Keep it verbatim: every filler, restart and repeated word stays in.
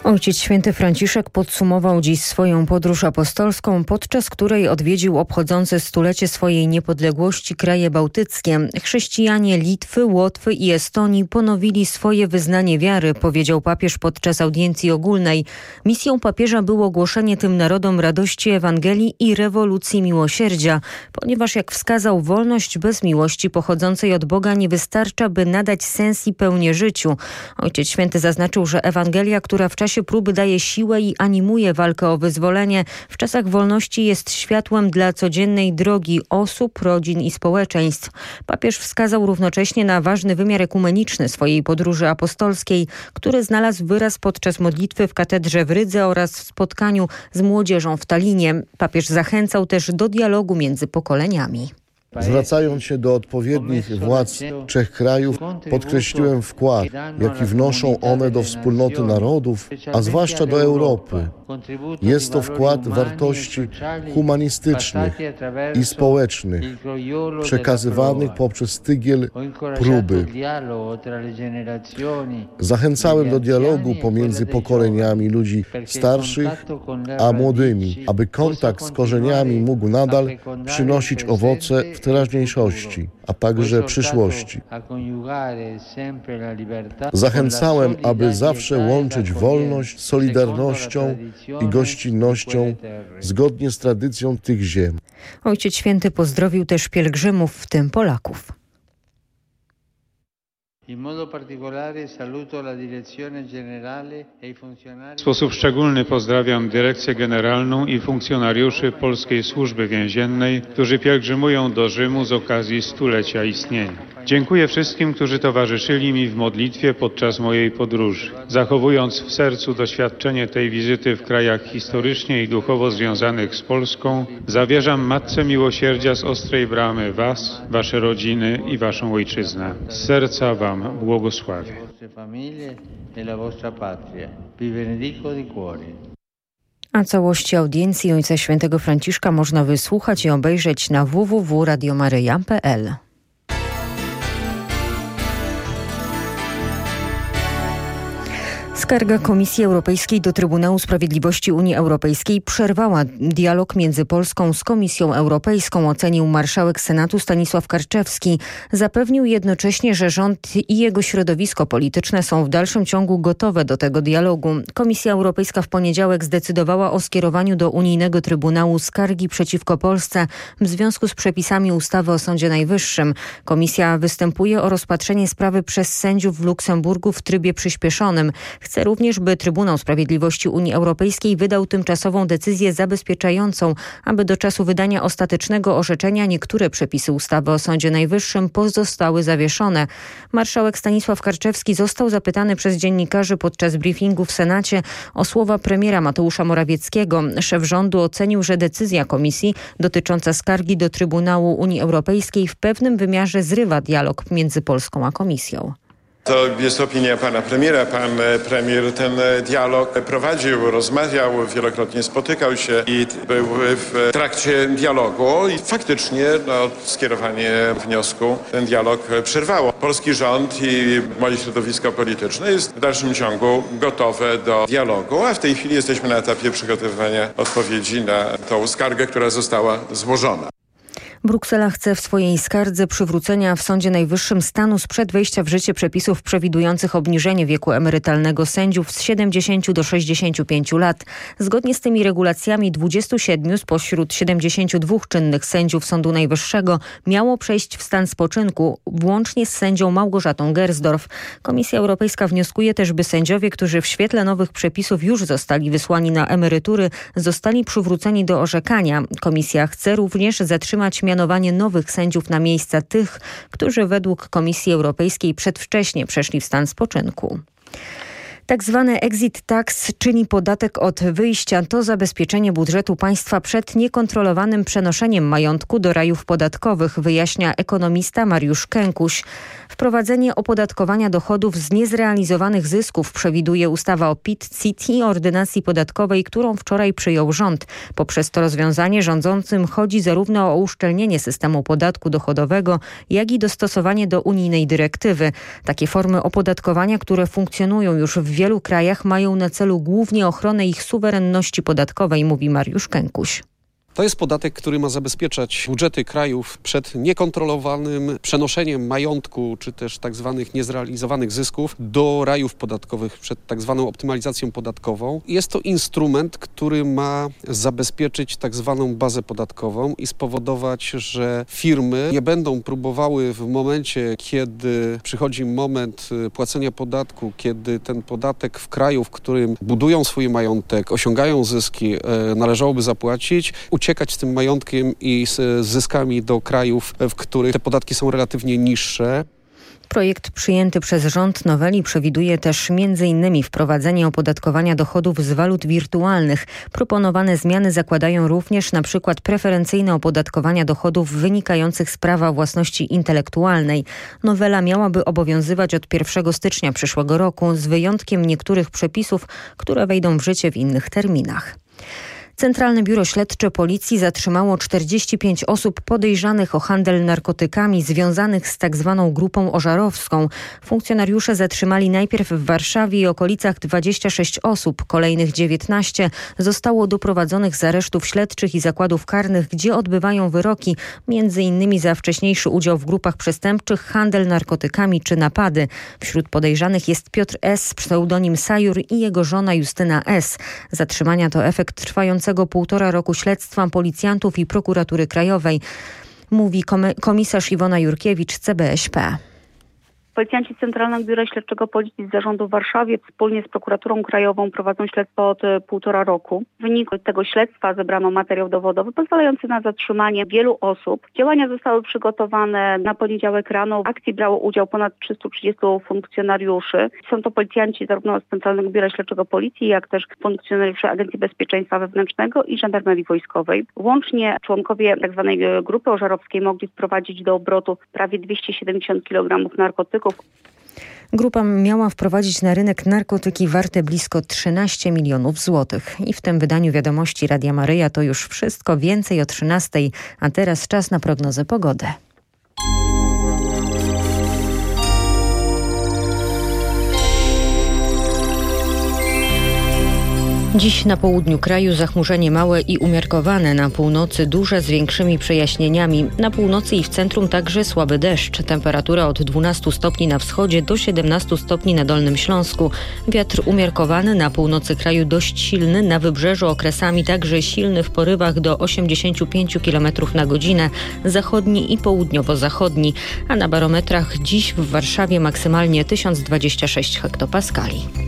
Ojciec Święty Franciszek podsumował dziś swoją podróż apostolską, podczas której odwiedził obchodzące stulecie swojej niepodległości kraje bałtyckie. Chrześcijanie Litwy, Łotwy i Estonii ponowili swoje wyznanie wiary, powiedział papież podczas audiencji ogólnej. Misją papieża było głoszenie tym narodom radości Ewangelii i rewolucji miłosierdzia, ponieważ, jak wskazał, wolność bez miłości pochodzącej od Boga nie wystarcza, by nadać sens i pełnię życiu. Ojciec Święty zaznaczył, że Ewangelia, która w czasie próby daje siłę i animuje walkę o wyzwolenie, w czasach wolności jest światłem dla codziennej drogi osób, rodzin i społeczeństw. Papież wskazał równocześnie na ważny wymiar ekumeniczny swojej podróży apostolskiej, który znalazł wyraz podczas modlitwy w katedrze w Rydze oraz w spotkaniu z młodzieżą w Tallinie. Papież zachęcał też do dialogu między pokoleniami. Zwracając się do odpowiednich władz trzech krajów, podkreśliłem wkład, jaki wnoszą one do wspólnoty narodów, a zwłaszcza do Europy. Jest to wkład wartości humanistycznych i społecznych, przekazywanych poprzez tygiel próby. Zachęcałem do dialogu pomiędzy pokoleniami ludzi starszych a młodymi, aby kontakt z korzeniami mógł nadal przynosić owoce w teraźniejszości, a także przyszłości. Zachęcałem, aby zawsze łączyć wolność z solidarnością i gościnnością zgodnie z tradycją tych ziem. Ojciec Święty pozdrowił też pielgrzymów, w tym Polaków. W sposób szczególny pozdrawiam Dyrekcję Generalną i funkcjonariuszy Polskiej Służby Więziennej, którzy pielgrzymują do Rzymu z okazji stulecia istnienia. Dziękuję wszystkim, którzy towarzyszyli mi w modlitwie podczas mojej podróży. Zachowując w sercu doświadczenie tej wizyty w krajach historycznie i duchowo związanych z Polską, zawierzam Matce Miłosierdzia z Ostrej Bramy Was, Wasze rodziny i Waszą Ojczyznę. Z serca Wam błogosławię. A całości audiencji Ojca Świętego Franciszka można wysłuchać i obejrzeć na w w w kropka radio maryja kropka p l. Skarga Komisji Europejskiej do Trybunału Sprawiedliwości Unii Europejskiej przerwała dialog między Polską z Komisją Europejską, ocenił marszałek Senatu Stanisław Karczewski. Zapewnił jednocześnie, że rząd i jego środowisko polityczne są w dalszym ciągu gotowe do tego dialogu. Komisja Europejska w poniedziałek zdecydowała o skierowaniu do Unijnego Trybunału skargi przeciwko Polsce w związku z przepisami ustawy o Sądzie Najwyższym. Komisja występuje o rozpatrzenie sprawy przez sędziów w Luksemburgu w trybie przyspieszonym. Chce również, by Trybunał Sprawiedliwości Unii Europejskiej wydał tymczasową decyzję zabezpieczającą, aby do czasu wydania ostatecznego orzeczenia niektóre przepisy ustawy o Sądzie Najwyższym pozostały zawieszone. Marszałek Stanisław Karczewski został zapytany przez dziennikarzy podczas briefingu w Senacie o słowa premiera Mateusza Morawieckiego. Szef rządu ocenił, że decyzja Komisji dotycząca skargi do Trybunału Unii Europejskiej w pewnym wymiarze zrywa dialog między Polską a Komisją. To jest opinia pana premiera. Pan premier ten dialog prowadził, rozmawiał, wielokrotnie spotykał się i był w trakcie dialogu i faktycznie no, skierowanie wniosku ten dialog przerwało. Polski rząd i moje środowisko polityczne jest w dalszym ciągu gotowe do dialogu, a w tej chwili jesteśmy na etapie przygotowywania odpowiedzi na tą skargę, która została złożona. Bruksela chce w swojej skardze przywrócenia w Sądzie Najwyższym stanu sprzed wejścia w życie przepisów przewidujących obniżenie wieku emerytalnego sędziów z siedemdziesięciu do sześćdziesięciu pięciu lat. Zgodnie z tymi regulacjami dwudziestu siedmiu spośród siedemdziesięciu dwóch czynnych sędziów Sądu Najwyższego miało przejść w stan spoczynku, włącznie z sędzią Małgorzatą Gersdorf. Komisja Europejska wnioskuje też, by sędziowie, którzy w świetle nowych przepisów już zostali wysłani na emerytury, zostali przywróceni do orzekania. Komisja chce również zatrzymać mianowanie nowych sędziów na miejsca tych, którzy według Komisji Europejskiej przedwcześnie przeszli w stan spoczynku. Tak zwany exit tax, czyli podatek od wyjścia, to zabezpieczenie budżetu państwa przed niekontrolowanym przenoszeniem majątku do rajów podatkowych, wyjaśnia ekonomista Mariusz Kękuś. Wprowadzenie opodatkowania dochodów z niezrealizowanych zysków przewiduje ustawa o P I T, C I T i ordynacji podatkowej, którą wczoraj przyjął rząd. Poprzez to rozwiązanie rządzącym chodzi zarówno o uszczelnienie systemu podatku dochodowego, jak i dostosowanie do unijnej dyrektywy. Takie formy opodatkowania, które funkcjonują już w wielu krajach mają na celu głównie ochronę ich suwerenności podatkowej, mówi Mariusz Kękuś. To jest podatek, który ma zabezpieczać budżety krajów przed niekontrolowanym przenoszeniem majątku, czy też tak zwanych niezrealizowanych zysków do rajów podatkowych, przed tak zwaną optymalizacją podatkową. Jest to instrument, który ma zabezpieczyć tak zwaną bazę podatkową i spowodować, że firmy nie będą próbowały w momencie, kiedy przychodzi moment płacenia podatku, kiedy ten podatek w kraju, w którym budują swój majątek, osiągają zyski, należałoby zapłacić, uciekać z tym majątkiem i z zyskami do krajów, w których te podatki są relatywnie niższe. Projekt przyjęty przez rząd noweli przewiduje też między innymi wprowadzenie opodatkowania dochodów z walut wirtualnych. Proponowane zmiany zakładają również na przykład preferencyjne opodatkowania dochodów wynikających z prawa własności intelektualnej. Nowela miałaby obowiązywać od pierwszego stycznia przyszłego roku, z wyjątkiem niektórych przepisów, które wejdą w życie w innych terminach. Centralne Biuro Śledcze Policji zatrzymało czterdzieści pięć osób podejrzanych o handel narkotykami związanych z tak zwaną grupą ożarowską. Funkcjonariusze zatrzymali najpierw w Warszawie i okolicach dwadzieścia sześć osób. Kolejnych dziewiętnaście zostało doprowadzonych z aresztów śledczych i zakładów karnych, gdzie odbywają wyroki, między innymi za wcześniejszy udział w grupach przestępczych, handel narkotykami czy napady. Wśród podejrzanych jest Piotr S., pseudonim Sajur, i jego żona Justyna S. Zatrzymania to efekt trwającego półtora roku śledztwa policjantów i prokuratury krajowej, mówi komisarz Iwona Jurkiewicz, C B Ś P. Policjanci Centralnego Biura Śledczego Policji z Zarządu w Warszawie wspólnie z prokuraturą krajową prowadzą śledztwo od półtora roku. W wyniku tego śledztwa zebrano materiał dowodowy pozwalający na zatrzymanie wielu osób. Działania zostały przygotowane na poniedziałek rano. W akcji brało udział ponad trzystu trzydziestu funkcjonariuszy. Są to policjanci zarówno z Centralnego Biura Śledczego Policji, jak też funkcjonariusze Agencji Bezpieczeństwa Wewnętrznego i Żandarmerii Wojskowej. Łącznie członkowie tzw. grupy ożarowskiej mogli wprowadzić do obrotu prawie dwieście siedemdziesiąt kilogramów narkotyków. Grupa miała wprowadzić na rynek narkotyki warte blisko trzynaście milionów złotych. I w tym wydaniu Wiadomości Radia Maryja to już wszystko. Więcej o trzynastej, a teraz czas na prognozę pogody. Dziś na południu kraju zachmurzenie małe i umiarkowane, na północy duże z większymi przejaśnieniami. Na północy i w centrum także słaby deszcz. Temperatura od dwunastu stopni na wschodzie do siedemnastu stopni na Dolnym Śląsku. Wiatr umiarkowany, na północy kraju dość silny, na wybrzeżu okresami także silny w porywach do osiemdziesięciu pięciu kilometrów na godzinę, zachodni i południowo-zachodni, a na barometrach dziś w Warszawie maksymalnie tysiąc dwadzieścia sześć hektopaskali.